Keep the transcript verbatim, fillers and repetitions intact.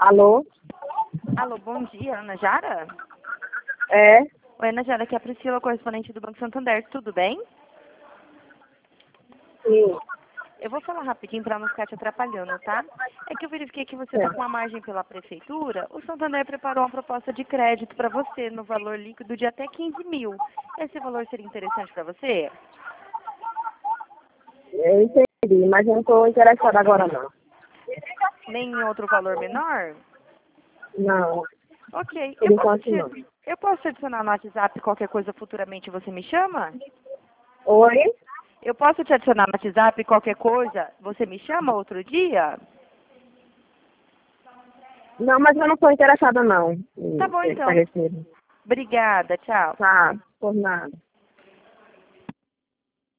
Alô? Alô, bom dia, Ana Jara? É? Oi, Ana Jara, aqui é a Priscila, correspondente do Banco Santander, tudo bem? Sim. Eu vou falar rapidinho para não ficar te atrapalhando, tá? É que eu verifiquei que você É. está com uma margem pela prefeitura. O Santander preparou uma proposta de crédito para você no valor líquido de até quinze mil. Esse valor seria interessante para você? Eu entendi, mas eu não estou interessada agora não. Nem em outro valor menor? Não, Ok. por Eu posso enquanto não. te, eu posso te adicionar no WhatsApp qualquer coisa futuramente você me chama? Oi? Eu posso te adicionar no WhatsApp qualquer coisa você me chama outro dia? Não, mas eu não estou interessada não. Tá bom Em então. parecer. Obrigada, tchau. Tá, por nada.